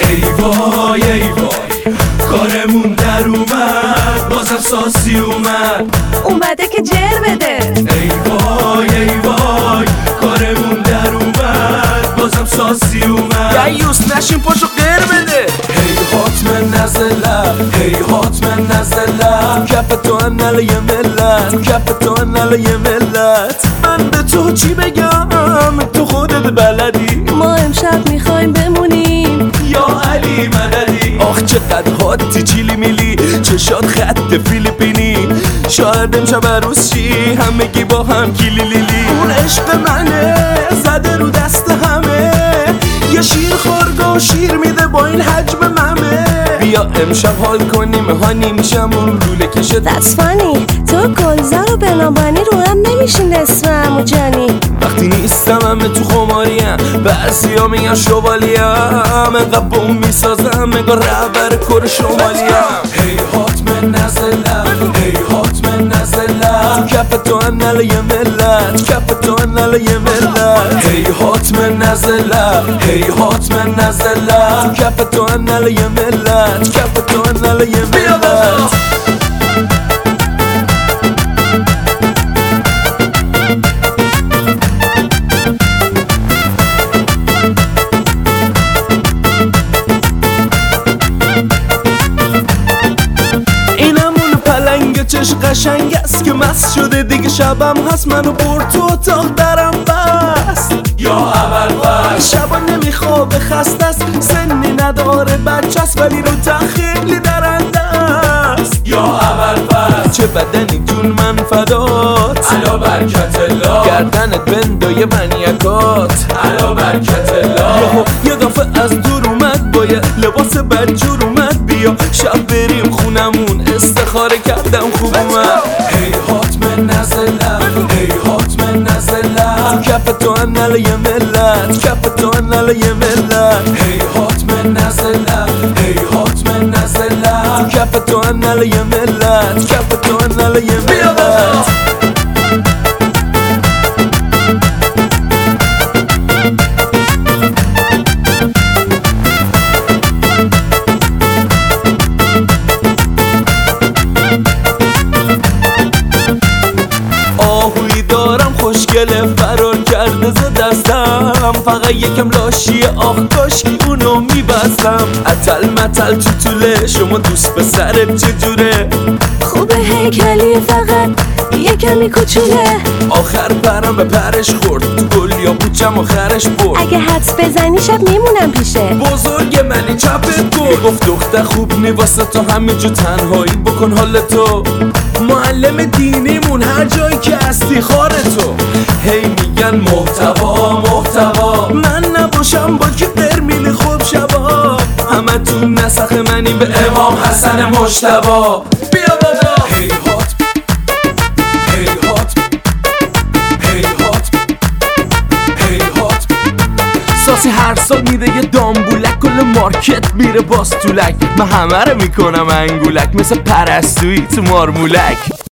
ای وای ای وای کارمون در اومد، بازم ساسی اومده که جر بده. ای وای کارمون در اومد، بازم ساسی یوس نشین پاشو غیر بده. هی حتما نزلم، هی حتما نزلم، کف تو انل یه ملت، کف تو انل یه ملت. من به تو چی بگم تو خودت بلدی. ما امشب میخوایم بمونیم یا علی مددی. آخ چقدر حاتی چیلی میلی، چشات خط فیلیپینی. شاید امشب عروس شی همگی با هم کیلی لیلی. اون عشق منه زده رو دست همه، یه شیر خورده و شیر میده با این حجم ممه. بیا امشب حال کنیم هانی میشم اون لوله کشه. That's funny تو گلزار و بنابانی رو هم نمیشین اسم عمو جانی. وقتی نیستم همه تو خماریم، بعضیا میگن شوالیم، انقدر بوم میسازم انگار رهبر کر شمالیم. هی حتما نزلم، هی حتما نزلم، کف تو انل یه ملت، کف تو انل یه ملت. هی حتما نزلم، هی حتما نزلم، کف تو انل یه ملت، کف تو انل یه ملت. چش قشنگ است که مست شده دیگه، شبم هست منو برد تو اتاق درم بست. یا اول بس شبا نمیخوابه خسته است، سنی نداره بچه است ولی رو خیلی درنده است. یا اول بس چه بدنی جون من فدات، علا برکت الله، گردنت بندای منیکات، علا برکت الله. یه دفعه از دور اومد با یه لباس بدجور اومد، بیا شب بریم خونمون استخاره کردم خوب اومد. هی حتما نزلم، هی حتما نزلم، کف تو انل یه ملت، کف تو انل یه ملت. هی حتما نزلم، هی حتما نزلم، کف تو انل یه ملت، کف تو انل یه ملت. آهوی دارم خوشگله فرار کرده ز دستم، فقط یکم لاشیه آخ کاشکی اونو میبستم. اتل متل تو طوله شما دوست به سرت چجوره؟ خوبه هیکلی فقط یه کمی کوچوله. آخر پرم به پرش خورد تو گل یا بوچم آخرش برد. اگه حدس بزنی شب میمونم پیشه. بزرگ منی چپت گفت گفت دختر خوب نی واسه تو همینجا تنهایی بکن حال تو. معلم دینیمون هر جایی که هستی خار تو. هی میگن محتوا محتوا، من نباشم با که برمیل خوب شبا. همه تو نسخ منی به امام حسن مجتبا. بیا بابا هی حت هی حت هی حت هی حت. ساسی هر سال میده یه دامبولک، کل مارکت میره باز طولک. من همه رو میکنم انگولک مثل پرستویی تو مارمولک.